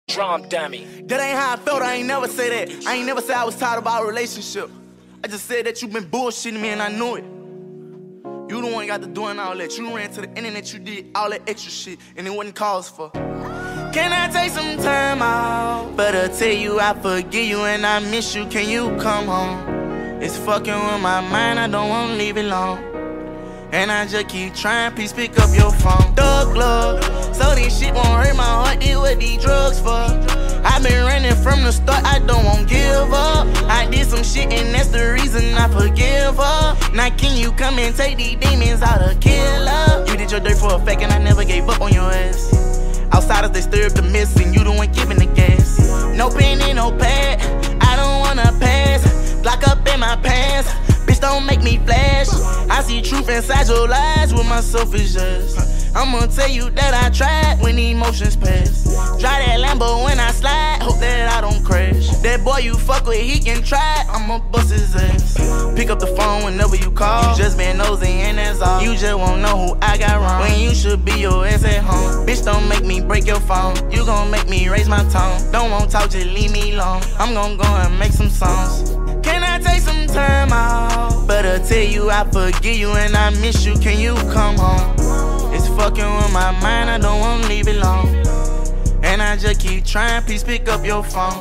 Drum dummy. That ain't how I felt, I ain't never say that. I ain't never say I was tired of our relationship. I just said that you been bullshitting me and I knew it. You the one got to doing all that. You ran to the internet, you did all that extra shit, and it wasn't cause for. Can I take some time out? But I tell you I forgive you and I miss you. Can you come home? It's fucking with my mind, I don't wanna leave it alone. And I just keep trying, please pick up your phone. Thug love, so this shit won't hurt my heart. Did what these drugs for? I been running from the start, I don't want give up. I did some shit and that's the reason I forgive her. Now can you come and take these demons out of killer? You did your dirt for a fact and I never gave up on your ass. Outsiders, they stir up the mess and you the one giving the gas. No pen and no pad, I don't wanna pass. Lock up in my pants, bitch don't make me flash. I see truth inside your lies with my selfish ass. I'ma tell you that I tried when the emotions pass. Drive that Lambo when I slide, hope that I don't crash. That boy you fuck with, he can try, I'ma bust his ass. Pick up the phone whenever you call. You just been nosy and that's all. You just won't know who I got wrong when you should be your ass at home. Bitch don't make me break your phone. You gon' make me raise my tone. Don't want talk, just leave me alone. I'm gon' go and make some songs. Can I take some time out? But I tell you I forgive you and I miss you. Can you come home? It's fucking with my mind, I don't wanna leave it alone. And I just keep trying, please pick up your phone.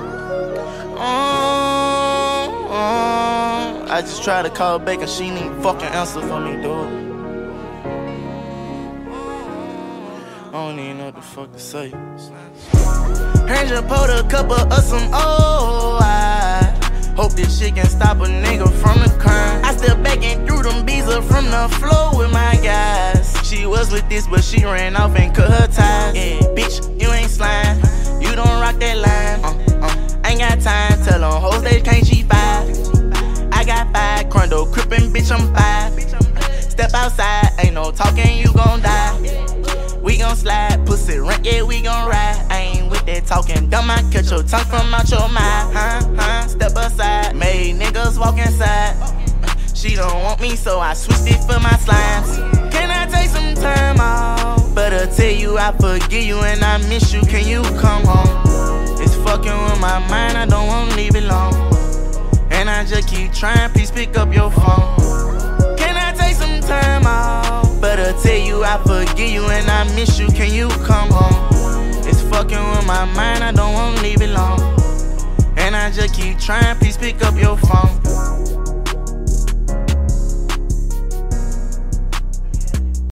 I just tried to call back and she ain't even fucking answer for me, dude. I don't even know what the fuck to say. Her just pulled a couple of some I hope this shit can stop a nigga from the crime. I step back and threw them bees up from the floor with my guys. She was with this, but she ran off and cut her ties. Yeah, bitch, you ain't slime. You don't rock that line. Ain't got time, tell them hoes they can't G5. I got 5, Crondo, crippin', bitch, I'm 5. Step outside, ain't no talking, you gon' die. We gon' slide, pussy rent, yeah, we gon' ride. I ain't with that talking dumb, I cut your tongue from out your mouth. Step aside, made niggas walk inside. She don't want me, so I switched it for my slimes. Can I take some time out? But I tell you I forgive you and I miss you. Can you come home? It's fucking with my mind, I don't wanna leave it alone. And I just keep trying, please pick up your phone. Can I take some time out? But I tell you I forgive you and I miss you. Can you come home? It's fucking with my mind, I don't wanna leave it alone. And I just keep trying, please pick up your phone.